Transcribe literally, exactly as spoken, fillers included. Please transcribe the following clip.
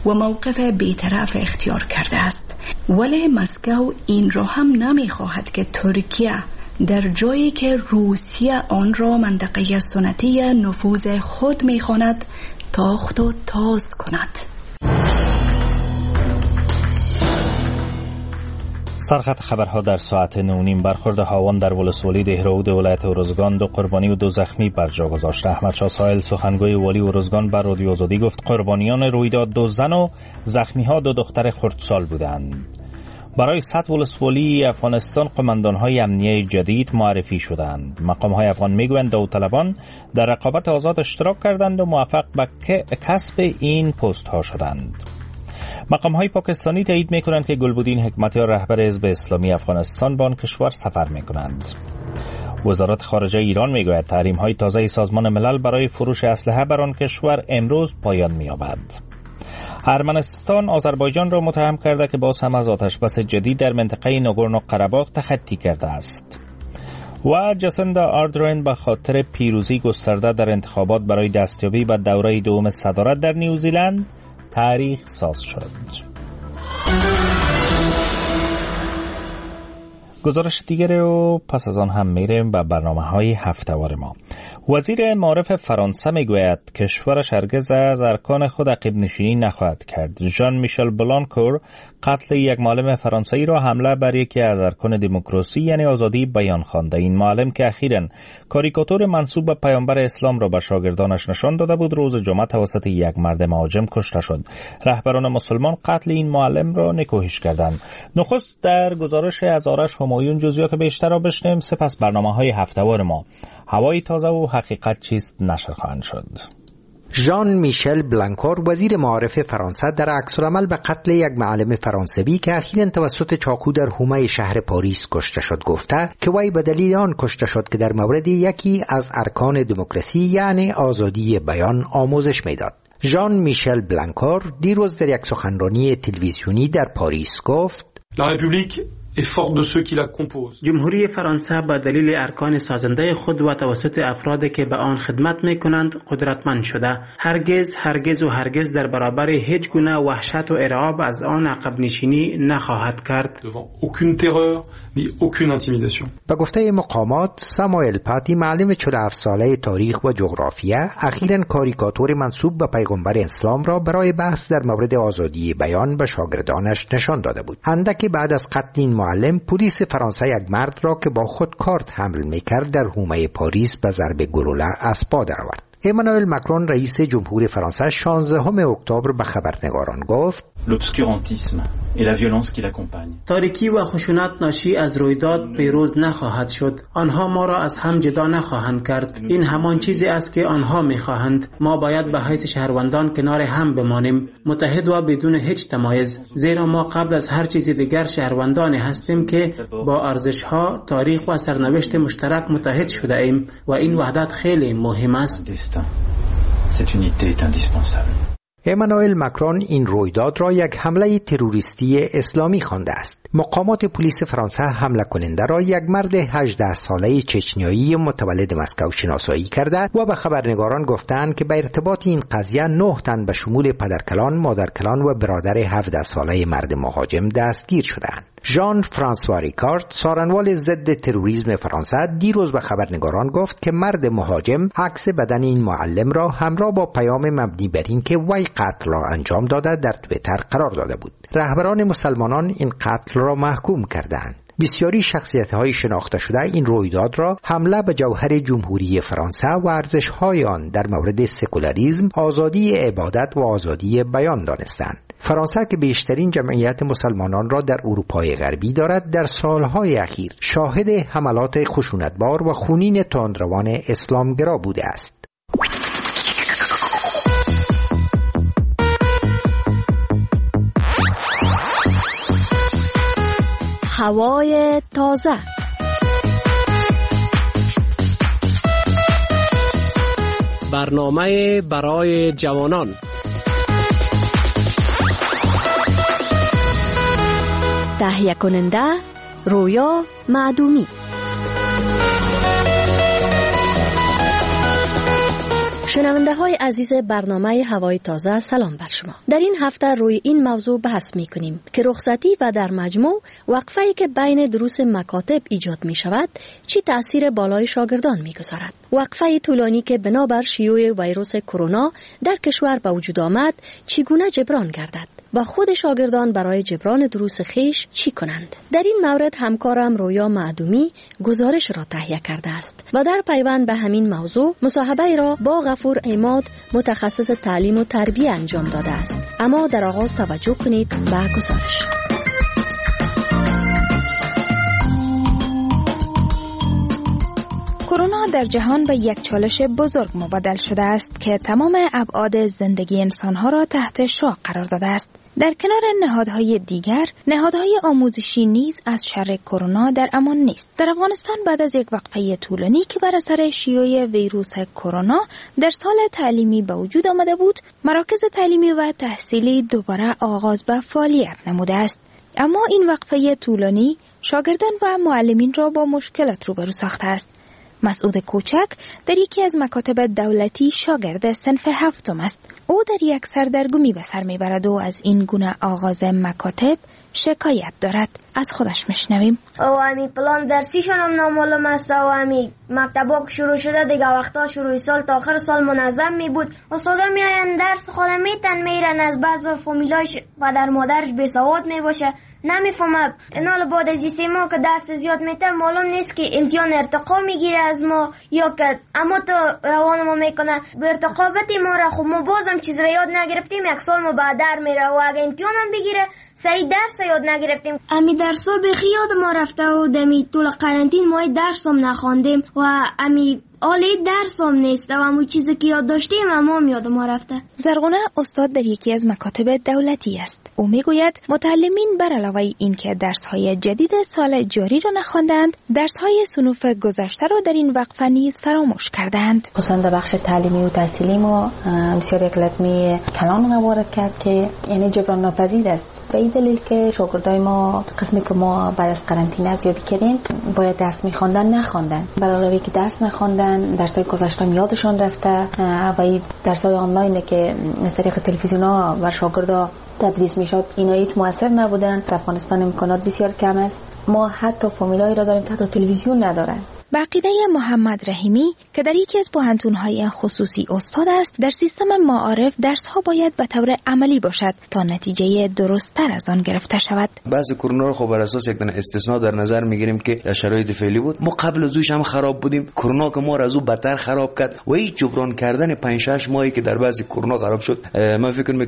و موقف بی‌طرف اختیار کرده است. ولی مسکو این را هم نمی‌خواهد که ترکیه در جایی که روسیه آن را منطقه سنتی نفوذ خود می‌خواند تاخت و تاز کند. سرخط خبرها در ساعت نونیم. برخورد هاوان در ولسوالی دهرود ولایت ارزگان دو قربانی و دو زخمی بر جا گذاشت. احمد شاه سایل سخنگوی والی ارزگان بر رادیو آزادی گفت قربانیان رویداد دو زن و زخمی ها دو دختر خردسال بودند. برای سطح ولسوالی افغانستان قماندان‌های امنیه جدید معرفی شدند. مقام‌های افغان میگویند داوطلبان در رقابت آزاد اشتراک کردند و موفق به کسب این پست‌ها شدند. مقام‌های پاکستانی تایید می‌کنند که گلبدین حکمتیار رهبر حزب اسلامی افغانستان به آن کشور سفر می‌کنند. وزارت خارجه ایران می‌گوید تحریم‌های تازه سازمان ملل برای فروش اسلحه بر آن کشور امروز پایان می‌یابد. ارمنستان آذربایجان را متهم کرده که باز هم از آتشبس جدید در منطقه ناگورنو قره‌باغ تخطی کرده است. و جاسیندا آردرن به خاطر پیروزی گسترده در انتخابات برای دستیابی به دوره دوم صدارت در نیوزیلند تاریخ ساز شد. گزارش دیگر رو پس از آن هم میریم به برنامه‌های هفته‌وار ما. وزیر معارف فرانسه میگوید کشورش هرگز از ارکان خود عقب نشینی نخواهد کرد. ژان میشل بلانکور قتل یک معلم فرانسوی را حمله بر یکی از ارکان دموکراسی یعنی آزادی بیان خوانده. این معلم که اخیراً کاریکاتور منسوب به پیامبر اسلام را به شاگردانش نشان داده بود روز جمعه توسط یک مرد مهاجم کشته شد. رهبران مسلمان قتل این معلم را نکوهش کردند. نخست در گزارش از آرش همایون جزئیات بیشتر را بشنویم، سپس برنامه‌های هفته‌وار ما هوای تازه و حقیقت چیست نشر خواهند شد. ژان میشل بلانکور وزیر معارف فرانسه در عکس‌العمل به قتل یک معلم فرانسوی که اخیراً توسط چاقو در حومه شهر پاریس کشته شد گفته که وی به دلیل آن کشته شد که در مورد یکی از ارکان دموکراسی یعنی آزادی بیان آموزش میداد. ژان میشل بلانکور دیروز در یک سخنرانی تلویزیونی در پاریس گفت La République est forte de ceux qui la composent. جمهوری فرانسه به دلیل ارکان سازنده خود و توسط افرادی که به آن خدمت میکنند قدرتمند شده. هرگز هرگز و هرگز در برابر هیچ گونه وحشت و ارعاب از آن عقب نشینی نخواهد کرد. Devant aucune terreur ni aucune intimidation. به گفته مقامات ساموئل پاتی معلم چهل و هفت ساله تاریخ و جغرافیا اخیراً کاریکاتور منسوب به پیغمبر اسلام را برای بحث در مورد آزادی بیان به شاگردانش نشان داده بود. اندکی بعد از قتل این معلم پلیس فرانسه یک مرد را که با خود کارت حمل میکرد در حومه پاریس به ضرب گلوله از پا درآورد. امانوئل ماکرون رئیس جمهور فرانسه شانزدهم اکتبر به خبرنگاران گفت l'obscurantisme et la violence qui l'accompagne. تاریکی و خشونت ناشی از رویداد پیروز نخواهد شد. آنها ما را از هم جدا نخواهند کرد. این همان چیزی است که آنها میخواهند. ما باید به حیث شهروندان کنار هم بمانیم، متحد و بدون هیچ تمایز، زیرا ما قبل از هر چیز دیگر شهروندانی هستیم که با ارزش‌ها، تاریخ و سرنوشت مشترک متحد شده ایم و این وحدت خیلی مهم است. Cette unité est indispensable. امانوئل ماکرون این رویداد را یک حمله تروریستی اسلامی خوانده است. مقامات پلیس فرانسه حمله کننده را یک مرد هجده ساله چچنیایی متولد مسکو شناسایی کرده و به خبرنگاران گفتند که به ارتباط این قضیه نه تن به شمول پدرکلان، مادرکلان و برادر هفده ساله مرد مهاجم دستگیر شدند. ژان فرانسوا ریکارد سارنوال ضد تروریسم فرانسه دیروز به خبرنگاران گفت که مرد مهاجم عکس بدن این معلم را همراه با پیام مبنی بر این که وی قتل را انجام داده در توییتر قرار داده بود. رهبران مسلمانان این قتل را محکوم کردند. بسیاری شخصیت‌های شناخته شده این رویداد را حمله به جوهر جمهوری فرانسه و ارزش‌های آن در مورد سکولاریسم، آزادی عبادت و آزادی بیان دانستند. فرانسه که بیشترین جمعیت مسلمانان را در اروپای غربی دارد، در سالهای اخیر شاهد حملات خشونتبار و خونین تندروان اسلامگرا بوده است. هوای تازه. برنامه برای جوانان. تهیه کننده رویا معدومی. شنونده های عزیز برنامه هوای تازه، سلام بر شما. در این هفته روی این موضوع بحث می کنیم که رخصتی و در مجموع وقفه‌ای که بین دروس مکاتب ایجاد می شود چی تأثیر بالای شاگردان می گذارد. وقفه طولانی که بنابر شیوع ویروس کرونا در کشور به وجود آمد چگونه جبران گردد و خود شاگردان برای جبران دروس خیش چی کنند. در این مورد همکارم رویا معدومی گزارش را تهیه کرده است و در پیوند به همین موضوع مصاحبه را با غفور عماد متخصص تعلیم و تربیه انجام داده است. اما در آغاز توجه کنید به گزارش. کرونا در جهان به یک چالش بزرگ مبدل شده است که تمام ابعاد زندگی انسانها را تحت شعاع قرار داده است. در کنار نهادهای دیگر، نهادهای آموزشی نیز از شر کرونا در امان نیست. در افغانستان بعد از یک وقفه طولانی که بر اثر شیوع ویروس کرونا در سال تعلیمی به وجود آمده بود، مراکز تعلیمی و تحصیلی دوباره آغاز به فعالیت نموده است. اما این وقفه طولانی شاگردان و معلمین را با مشکلات روبرو ساخته است. مسعود کوچک در یکی از مکاتب دولتی شاگرد صنف هفتم است. او در یک سردرگمی به سر میبرد و از این گونه آغاز مکاتب شکایت دارد. از خودش میشنویم. او امی پلان درسیشون هم نامعلوم است و امی مکتبا که شروع شده دیگه وقتا شروع سال تا آخر سال منظم می بود. استادا میاین درس خودم میتن میرن، از بعض فامیلایش پدر مادرش بی سواد می باشه نمیفهمه. اینال بعد از سه ماه که درس زیاد میتر معلوم نیست که امتحان ارتقا میگیره از ما یا که اما تو روان ما میکنه به ارتقا بتی ما را. خب ما بازم چیز را یاد نگرفتیم، یک سال ما بعد در میره و اگه امتحان هم بگیره صحیح درس یاد نگرفتیم. امی درس ها بخی یاد ما رفته و دمی طول قرنطین ما درس هم نخواندیم و امی آلی درس هم نیست و همون چیزی که یاد داشتیم اما هم یاد ما رفته. زرغونه استاد در یکی از مکاتب دولتی است. او میگوید متعلمین بر علاوه این که درس‌های جدید سال جاری را نخواندند، درس‌های صنوف گذشته را در این وقفه نیز فراموش کردند. خصوصا در بخش تعلیمی و تحصیلی ما بسیار یک لطمه کلان وارد کرد که یعنی جبران ناپذیر است. به این دلیل که شاگردای ما قسمی که ما بعد از قرنطینه ارزیابی کردیم باید درس می‌خواندن نخواندن. به علاوه که درس نخواندن، درس‌های گذشته یادشان رفته و این درس‌های آنلاین که از طریق تلویزیون‌ها بر شاگردا تدریس میشد اینا هیچ موثر نبودن. در افغانستان امکانات بسیار کم است. ما حتی فامیلایی را داریم که حتی تلویزیون ندارن. به عقیده محمد رحیمی که در یکی از پوهنتون‌های خصوصی استاد است، در سیستم معارف درس‌ها باید به طور عملی باشد تا نتیجه درست‌تر از آن گرفته شود. بعض کرونا رو خب بر اساس یک استثناء در نظر می‌گیریم که در شرایط فعلی بود. ما قبل از اوش هم خراب بودیم. کرونا که ما را از او بدتر خراب کرد و این جبران کردن پنج شش ماهی که در بعضی کرونا خراب شد، من فکر می‌کنم